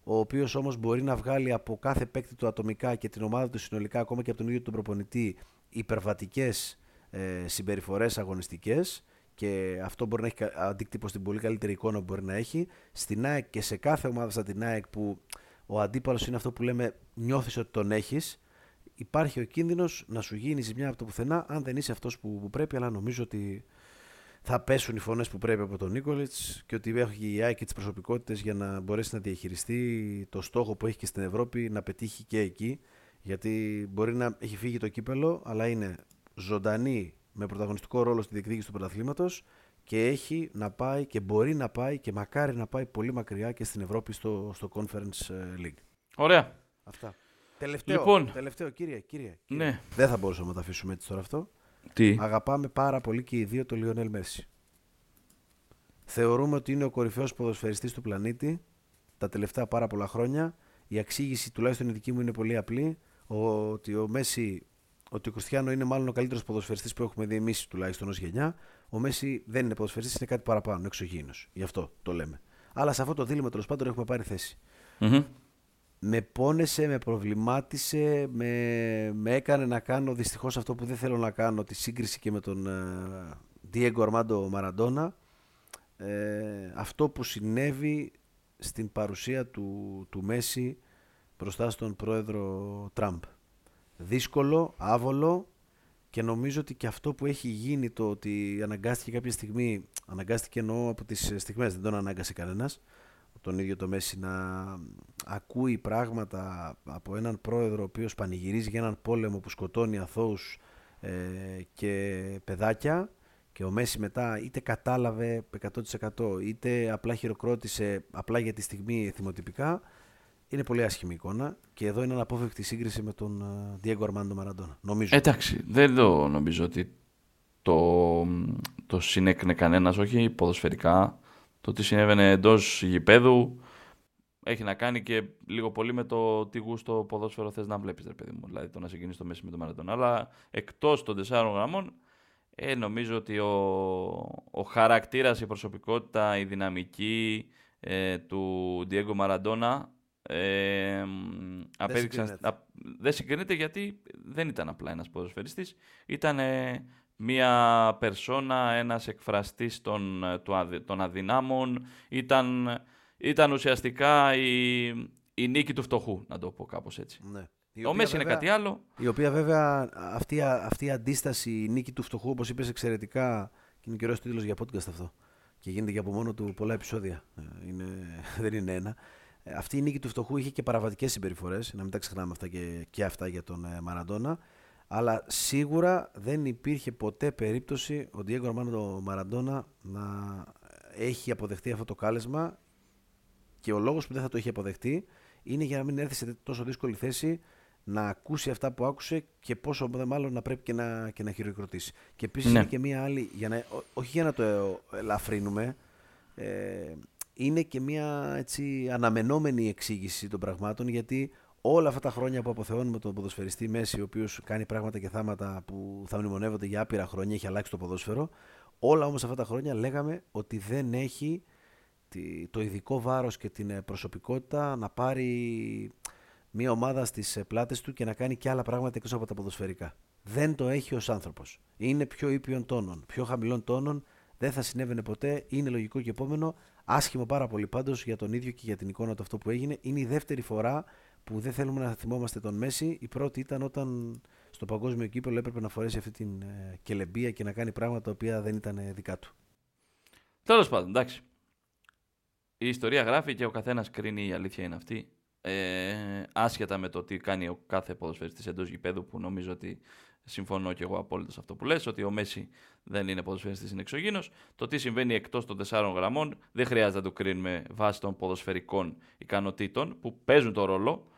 ο οποίος όμως μπορεί να βγάλει από κάθε παίκτη του ατομικά και την ομάδα του συνολικά, ακόμα και από τον ίδιο τον προπονητή, υπερβατικές συμπεριφορές αγωνιστικές, και αυτό μπορεί να έχει αντίκτυπο στην πολύ καλύτερη εικόνα που μπορεί να έχει. Στην ΑΕΚ και σε κάθε ομάδα σαν την ΑΕΚ, που ο αντίπαλος είναι αυτό που λέμε νιώθεις ότι τον έχεις, υπάρχει ο κίνδυνος να σου γίνει ζημιά από το πουθενά αν δεν είσαι αυτός που πρέπει, αλλά νομίζω ότι θα πέσουν οι φωνές που πρέπει από τον Νίκολιτς και ότι έχει η ΑΕΚ και τις προσωπικότητες για να μπορέσει να διαχειριστεί το στόχο που έχει και στην Ευρώπη, να πετύχει και εκεί, γιατί μπορεί να έχει φύγει το κύπελο, αλλά είναι ζωντανή με πρωταγωνιστικό ρόλο στη διεκδίκηση του πρωταθλήματος και έχει να πάει και μπορεί να πάει και μακάρι να πάει πολύ μακριά και στην Ευρώπη στο Conference League. Ωραία. Αυτά. Τελευταίο, Λοιπόν, κύριε. Ναι. Δεν θα μπορούσαμε να το αφήσουμε έτσι τώρα αυτό. Τι? Αγαπάμε πάρα πολύ και οι δύο το Λιονέλ Μέση. Θεωρούμε ότι είναι ο κορυφαίος ποδοσφαιριστής του πλανήτη τα τελευταία πάρα πολλά χρόνια. Η εξήγηση, τουλάχιστον η δική μου, είναι πολύ απλή. Ότι ο Μέση, ότι ο Κριστιάνο είναι μάλλον ο καλύτερος ποδοσφαιριστής που έχουμε δει εμείς, τουλάχιστον ως γενιά. Ο Μέση δεν είναι ποδοσφαιριστής, είναι κάτι παραπάνω, εξωγήινος. Γι' αυτό το λέμε. Αλλά σε αυτό το δίλημμα τέλος πάντων έχουμε πάρει θέση. Mm-hmm. Με πόνεσε, με προβλημάτισε, με έκανε να κάνω δυστυχώς αυτό που δεν θέλω να κάνω, τη σύγκριση και με τον Diego Armando Maradona. Αυτό που συνέβη στην παρουσία του Μέση μπροστά στον πρόεδρο Τραμπ. Δύσκολο, άβολο, και νομίζω ότι και αυτό που έχει γίνει, το ότι αναγκάστηκε κάποια στιγμή, αναγκάστηκε εννοώ από τις στιγμές, δεν τον ανάγκασε κανένας, τον ίδιο το Μέση, να ακούει πράγματα από έναν πρόεδρο ο οποίος πανηγυρίζει για έναν πόλεμο που σκοτώνει αθώους και παιδάκια, και ο Μέση μετά είτε κατάλαβε 100% είτε απλά χειροκρότησε απλά για τη στιγμή θυμοτυπικά. Είναι πολύ άσχημη εικόνα και εδώ είναι αναπόφευκτη σύγκριση με τον Diego Armando Maradona, νομίζω. Εντάξει, δεν το νομίζω ότι το συνέκρινε κανένας, όχι ποδοσφαιρικά. Το τι συνέβαινε εντός γηπέδου έχει να κάνει και λίγο πολύ με το τι γούστο ποδόσφαιρο θες να βλέπεις, ρε παιδί μου. Δηλαδή το να συγκινείς το Μέση με τον Μαραντόνα. Αλλά εκτός των 4 γραμμών, νομίζω ότι ο χαρακτήρας, η προσωπικότητα, η δυναμική του Diego Maradona δεν συγκρίνεται, γιατί δεν ήταν απλά ένας ποδοσφαιριστής. Ήταν μία περσόνα, ένας εκφραστής των αδυνάμων. Ήταν ουσιαστικά η νίκη του φτωχού, να το πω κάπως έτσι. Ναι. Ο Μέση είναι κάτι άλλο. Η οποία βέβαια αυτή η αντίσταση, η νίκη του φτωχού, όπως είπες εξαιρετικά, και είναι καιρός τίτλος για podcast αυτό, και γίνεται και από μόνο του πολλά επεισόδια, δεν είναι ένα. Αυτή η νίκη του φτωχού είχε και παραβατικές συμπεριφορές, να μην τα ξεχνάμε αυτά και αυτά για τον Μαραντόνα, αλλά σίγουρα δεν υπήρχε ποτέ περίπτωση ο Diego Armando Maradona να έχει αποδεχτεί αυτό το κάλεσμα, και ο λόγος που δεν θα το είχε αποδεχτεί είναι για να μην έρθει σε τόσο δύσκολη θέση να ακούσει αυτά που άκουσε, και πόσο μάλλον να πρέπει και να χειροκροτήσει. Και επίσης είναι και μία άλλη, όχι για να το ελαφρύνουμε, είναι και μία έτσι αναμενόμενη εξήγηση των πραγμάτων, γιατί όλα αυτά τα χρόνια που αποθεώνουμε τον ποδοσφαιριστή Μέση, ο οποίος κάνει πράγματα και θάματα που θα μνημονεύονται για άπειρα χρόνια, έχει αλλάξει το ποδόσφαιρο, όλα όμως αυτά τα χρόνια λέγαμε ότι δεν έχει το ειδικό βάρος και την προσωπικότητα να πάρει μια ομάδα στις πλάτες του και να κάνει και άλλα πράγματα εκτός από τα ποδοσφαιρικά. Δεν το έχει ως άνθρωπος. Είναι πιο ήπιων τόνων, πιο χαμηλών τόνων, δεν θα συνέβαινε ποτέ, είναι λογικό και επόμενο. Άσχημο πάρα πολύ πάντως για τον ίδιο και για την εικόνα του αυτό που έγινε. Είναι η δεύτερη φορά που δεν θέλουμε να θυμόμαστε τον Μέση. Η πρώτη ήταν όταν στο παγκόσμιο κύπελλο έπρεπε να φορέσει αυτή την κελεμπία και να κάνει πράγματα τα οποία δεν ήταν δικά του. Τέλος πάντων, εντάξει. Η ιστορία γράφει και ο καθένας κρίνει, η αλήθεια είναι αυτή. Άσχετα με το τι κάνει ο κάθε ποδοσφαιριστής εντός γηπέδου, που νομίζω ότι συμφωνώ και εγώ απόλυτα σε αυτό που λες, ότι ο Μέση δεν είναι ποδοσφαιριστής, είναι εξωγήινος. Το τι συμβαίνει εκτός των 4 γραμμών δεν χρειάζεται να το κρίνουμε βάσει των ποδοσφαιρικών ικανοτήτων, που παίζουν το ρόλο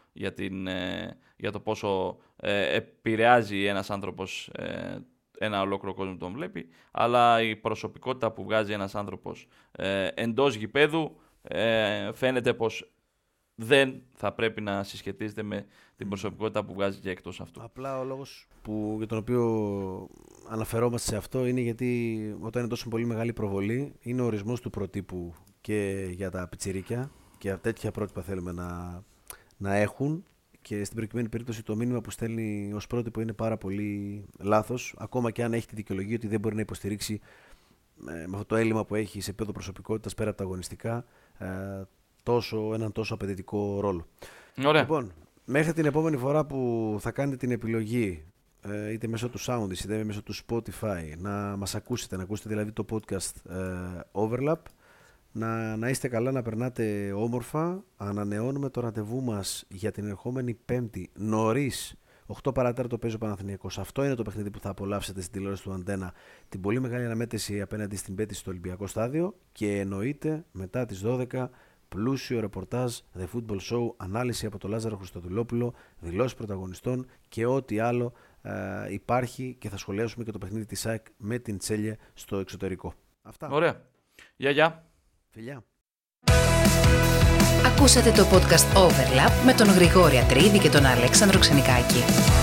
για το πόσο επηρεάζει ένας άνθρωπος ένα ολόκληρο κόσμο που τον βλέπει, αλλά η προσωπικότητα που βγάζει ένας άνθρωπος εντός γηπέδου φαίνεται πως δεν θα πρέπει να συσχετίζεται με την προσωπικότητα που βγάζει και εκτός αυτού. Απλά ο λόγος για τον οποίο αναφερόμαστε σε αυτό είναι γιατί όταν είναι τόσο πολύ μεγάλη προβολή, είναι ο ορισμός του προτύπου και για τα πιτσιρίκια, και τέτοια πρότυπα θέλουμε να έχουν. Και στην προκειμένη περίπτωση το μήνυμα που στέλνει ως πρότυπο είναι πάρα πολύ λάθος, ακόμα και αν έχει τη δικαιολογία ότι δεν μπορεί να υποστηρίξει με αυτό το έλλειμμα που έχει σε επίπεδο προσωπικότητας πέρα από τα αγωνιστικά έναν τόσο απαιτητικό ρόλο. Ωραία. Λοιπόν, μέχρι την επόμενη φορά που θα κάνετε την επιλογή, είτε μέσω του Soundis είτε μέσω του Spotify, να μας ακούσετε, να ακούσετε δηλαδή το podcast Overlap, να είστε καλά, να περνάτε όμορφα. Ανανεώνουμε το ραντεβού μας για την ερχόμενη Πέμπτη νωρίς, 8 παρατέταρτο παίζει ο Παναθηναϊκός. Αυτό είναι το παιχνίδι που θα απολαύσετε στην τηλεόραση του Αντένα. Την πολύ μεγάλη αναμέτρηση απέναντι στην Πέτη στο Ολυμπιακό Στάδιο. Και εννοείται μετά τις 12 πλούσιο ρεπορτάζ The Football Show, ανάλυση από τον Λάζαρο Χριστοδουλόπουλο, δηλώσεις πρωταγωνιστών και ό,τι άλλο υπάρχει, και θα σχολιάσουμε και το παιχνίδι της ΑΕΚ με την Τσέλιε στο εξωτερικό. Αυτά. Ωραία. Γεια. Φιλιά. Ακούσατε το podcast Overlap με τον Γρηγόρη Ατρίδη και τον Αλέξανδρο Ξενικάκη.